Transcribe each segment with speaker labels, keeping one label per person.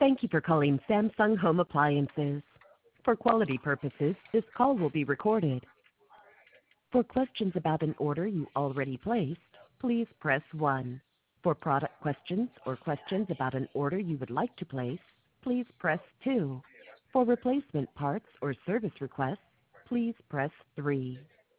Speaker 1: Thank you for calling Samsung Home Appliances. For quality purposes, this call will be recorded. For questions about an order you already placed, please press 1. For product questions or questions about an order you would like to place, please press 2. For replacement parts or service requests, please press 3.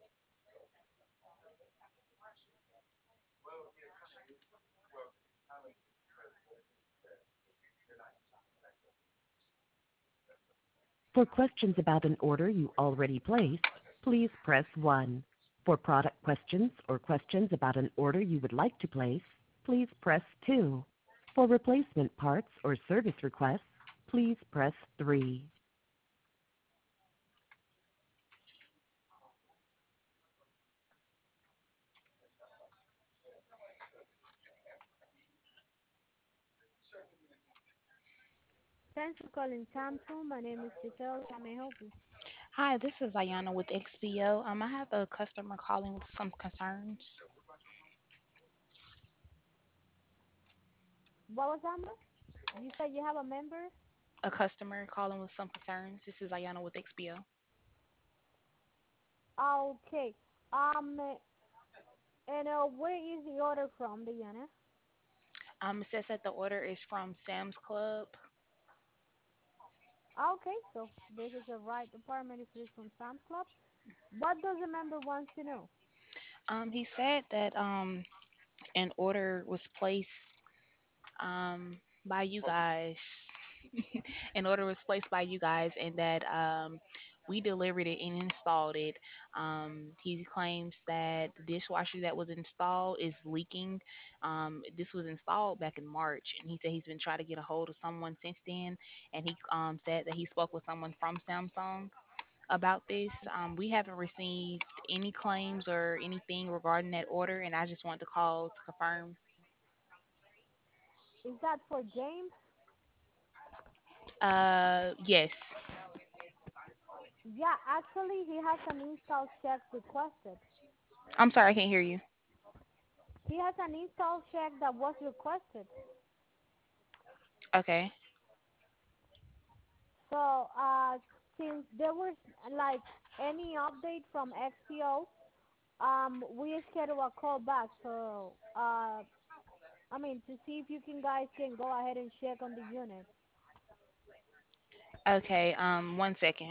Speaker 1: For questions about an order you already placed, please press 1. For product questions or questions about an order you would like to place, please press 2. For replacement parts or service requests, please press 3.
Speaker 2: Thanks for calling Samsung. My name is Giselle. How may I help you?
Speaker 3: Hi, this is Ayana with XBO. I have a customer calling with some concerns.
Speaker 2: What was that, ma'am? You said you have a member?
Speaker 3: A customer calling with some concerns. This is Ayana with XBO.
Speaker 2: Okay. And where is the order from, Diana?
Speaker 3: It says that the order is from Sam's Club.
Speaker 2: Okay, so this is the right department if it's from Sam's Club. What does the member wants to know?
Speaker 3: He said that an order was placed by you guys. An order was placed by you guys, and that we delivered it and installed it. He claims that the dishwasher that was installed is leaking. This was installed back in March, and he said he's been trying to get a hold of someone since then. And he said that he spoke with someone from Samsung about this. We haven't received any claims or anything regarding that order, and I just wanted to call to confirm.
Speaker 2: Is that for James?
Speaker 3: Yes.
Speaker 2: Yeah, actually, he has an install check requested.
Speaker 3: I'm sorry, I can't hear you.
Speaker 2: He has an install check that was requested.
Speaker 3: Okay.
Speaker 2: So, since there was like any update from XPO, we schedule a call back. So, I mean, to see if you can guys can go ahead and check on the unit.
Speaker 3: Okay, 1 second.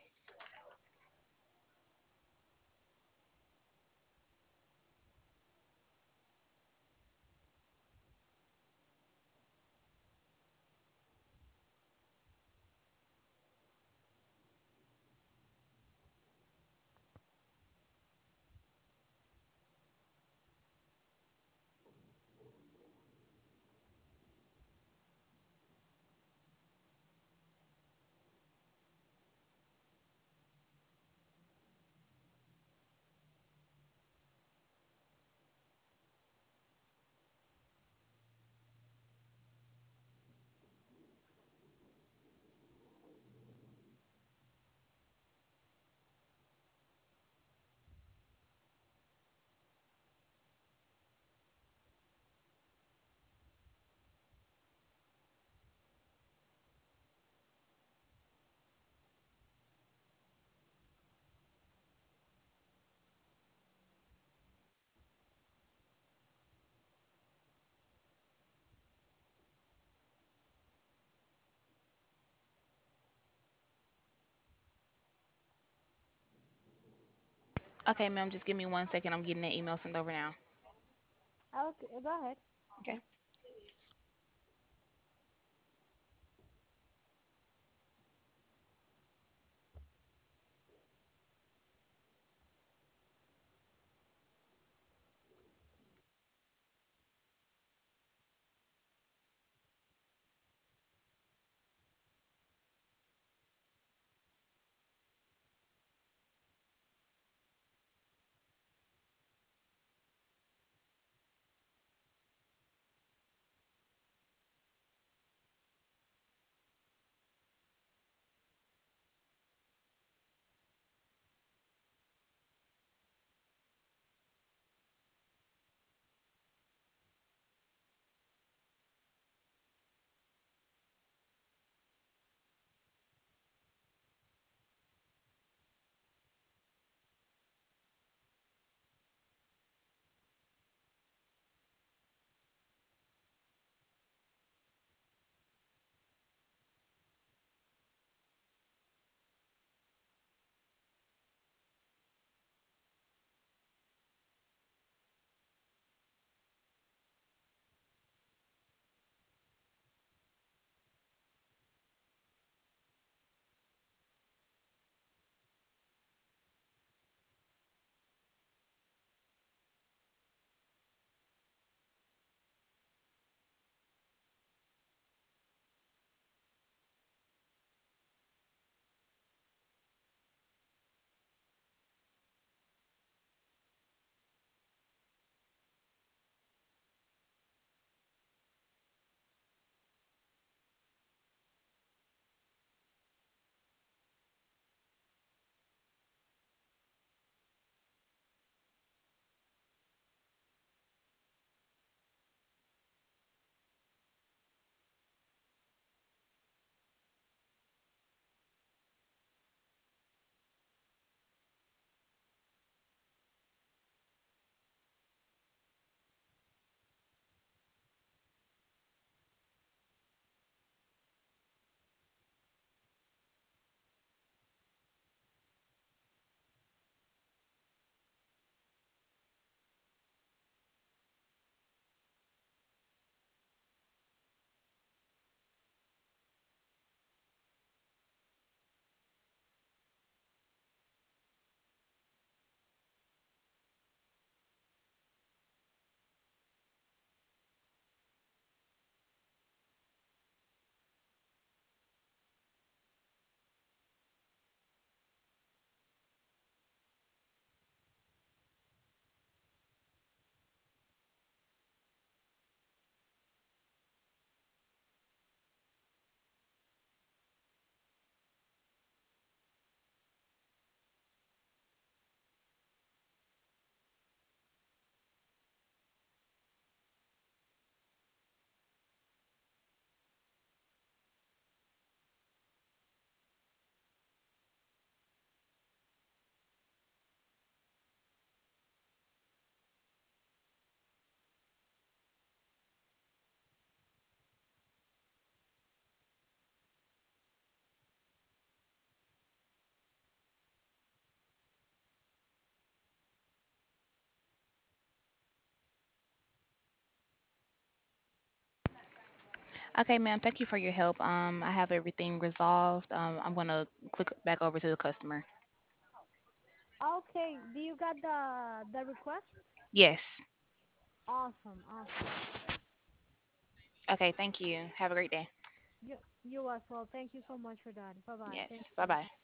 Speaker 3: Okay, ma'am, just give me 1 second. I'm getting that email sent over now.
Speaker 2: Okay, go ahead.
Speaker 3: Okay. Okay, ma'am. Thank you for your help. I have everything resolved. I'm gonna click back over to the customer.
Speaker 2: Okay, do you got the request?
Speaker 3: Yes.
Speaker 2: Awesome, awesome.
Speaker 3: Okay. Thank you. Have a great day.
Speaker 2: You as well. Thank you so much for that. Bye bye.
Speaker 3: Yes.
Speaker 2: Thank
Speaker 3: Bye
Speaker 2: you.
Speaker 3: bye.